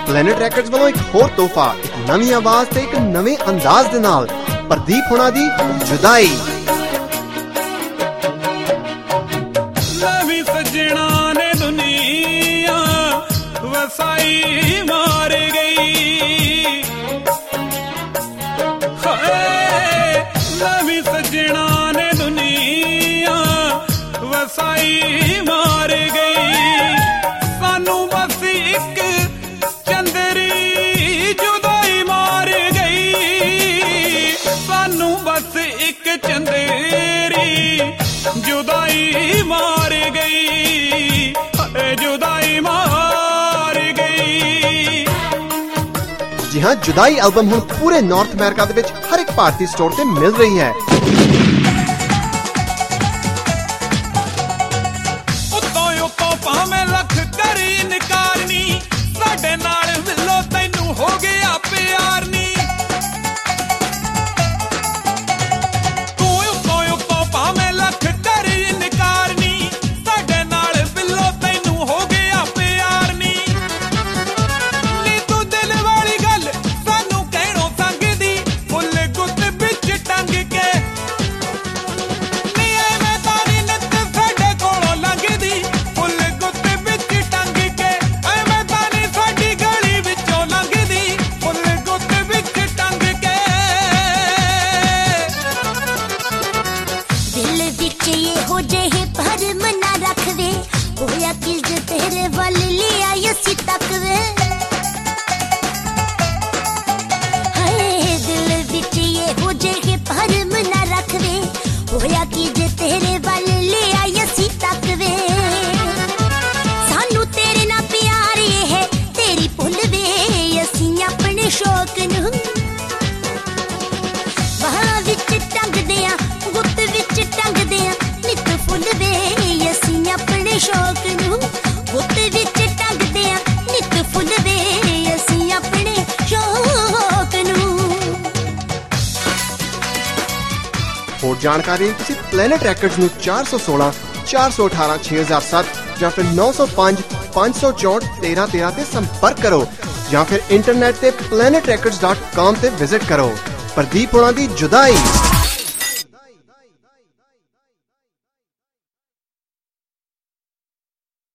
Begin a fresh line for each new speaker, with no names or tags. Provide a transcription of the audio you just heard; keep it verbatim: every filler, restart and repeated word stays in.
Planet records ਵੱਲੋਂ ਇੱਕ ਹੋਰ ਤੋਹਫਾ, ਇੱਕ ਨਵੀਂ ਆਵਾਜ਼ ਤੇ ਇੱਕ ਨਵੇਂ ਅੰਦਾਜ਼ ਦੇ ਨਾਲ ਪ੍ਰਦੀਪ ਹੁਣਾਂ ਦੀ ਜੁਦਾਈ।
ਨਵੀਂ ਸੱਜਣਾ ਨੇ ਦੁਨੀਆ ਵਸਾਈ ਮਾਰ ਗਈ, ਹਾਏ ਨਵੀਂ ਸੱਜਣਾ ਨੇ ਦੁਨੀਆ ਵਸਾਈ ਮਾਰ ਗਈ। ਸਾਨੂੰ ਬਸ ਇੱਕ ਚੰਦਰੀ ਜੁਦਾਈ ਮਾਰ ਗਈ, ਸਾਨੂੰ ਬਸ ਇੱਕ ਚੰਦਰੀ ਜੁਦਾਈ ਮਾਰ ਗਈ, ਜੁਦਾਈ ਮਾਰ ਗਈ।
ਜੀ ਹਾਂ, ਜੁਦਾਈ ਐਲਬਮ ਹੁਣ ਪੂਰੇ ਨਾਰਥ ਅਮਰੀਕਾ ਦੇ ਵਿੱਚ ਹਰ ਇੱਕ ਭਾਰਤੀ ਸਟੋਰ ਤੇ ਮਿਲ ਰਹੀ ਹੈ।
ਉਤੋਂ ਉਤੋਂ ਭਾਵੇਂ ਲੱਖ ਕਰੀ ਇਨਕਾਰ ਨੀ, ਸਾਡੇ ਨਾਲ ਵਿੱਲੋ ਤੈਨੂੰ ਹੋ ਗਿਆ ਪਿਆਰ ਨੀ। ਤੂੰ ਉਤੋਂ ਉਤੋਂ ਭਾਵੇਂ ਲੱਖ ਕਰੀ ਇਨਕਾਰ ਨੀ, ਸਾਡੇ ਨਾਲ ਵਿੱਲੋ ਤੈਨੂੰ ਹੋ ਗਿਆ ਪਿਆਰ ਨੀ। ਨੀ ਤੂੰ ਦਿਲ ਵਾਲੀ ਗੱਲ ਸਾਨੂੰ ਕਹਿਣੋਂ ਸੰਗਦੀ, ਫੁੱਲ ਗੁੱਤ ਵਿੱਚ ਟੰਗ ਕੇ। ਨੀ ਐਵੇਂ ਤਾਂ ਨੀ ਨਿੱਤ ਸਾਡੇ ਕੋਲੋਂ ਲੰਘਦੀ, ਫੁੱਲ ਗੁੱਤ ਵਿੱਚ ਟੰਗ ਕੇ। ਐਵੇਂ ਤਾਂ ਨੀ ਸਾਡੀ ਗਲੀ ਵਿੱਚੋਂ ਲੰਘਦੀ, ਫੁੱਲ ਗੁੱਤ ਵਿੱਚ ਟੰਗ ਕੇ।
ਦਿਲ ਵਿੱਚ ਇਹੋ ਜਿਹੇ ਭਰਮ ਨਾ ਰੱਖਵੇ, ਹੋਇਆ ਕਿਸ ਤੇਰੇ ਵੱਲ ਲਿਆ ਅਸੀਂ ਤੱਕਵੇ। ਹਾਏ ਦਿਲ ਵਿੱਚ ਇਹੋ ਜਿਹੇ ਭਰਮ ਨਾ ਰੱਖਵੇ, ਹੋਇਆ ਕਿਸ ਤੇਰੇ ਵੱਲ ਲਿਆ ਅਸੀਂ ਤੱਕਵੇ। ਸਾਨੂੰ ਤੇਰੇ ਨਾਲ ਪਿਆਰ ਇਹ ਹੈ ਤੇਰੀ ਭੁੱਲਵੇ, ਅਸੀਂ ਆਪਣੇ ਸ਼ੌਕ ਨੂੰ ਬਾਹਾਂ ਵਿੱਚ ਟੰਗਦੇ ਆ, ਗੁੱਤ ਵਿੱਚ ਟੰਗਦੇ ਆ, ਨਿੱਤ ਫੁੱਲ ਵੇ ਅਸੀਂ ਆਪਣੇ ਸ਼ੌਕ ਨੂੰ ਗੁੱਤ ਵਿੱਚ ਟੰਗਦੇ ਆ, ਨਿੱਤ ਫੁੱਲ ਵੇ ਅਸੀਂ ਆਪਣੇ ਸ਼ੌਕ ਨੂੰ।
ਹੋਰ ਜਾਣਕਾਰੀ ਲਈ ਤੁਸੀਂ ਪਲੈਨਟ ਰੈਕਰਡਸ ਨੂੰ ਚਾਰ ਸੌ ਸੋਲਾਂ ਚਾਰ ਸੌ ਅਠਾਰਾਂ ਛੇ ਹਜ਼ਾਰ ਸੱਤ ਜਾਂ ਫਿਰ ਨੌ ਸੌ ਪੰਜ ਪੰਜ ਸੌ ਚੌਂਹਠ ਤੇਰਾਂ ਤੇਰਾਂ ਤੇ ਸੰਪਰਕ ਕਰੋ, ਜਾਂ ਫਿਰ ਇੰਟਰਨੈਟ ਤੇ planet records dot com ਤੇ ਵਿਜ਼ਿਟ ਕਰੋ। ਪ੍ਰਦੀਪ ਹੁਣਾਂ ਦੀ ਜੁਦਾਈ।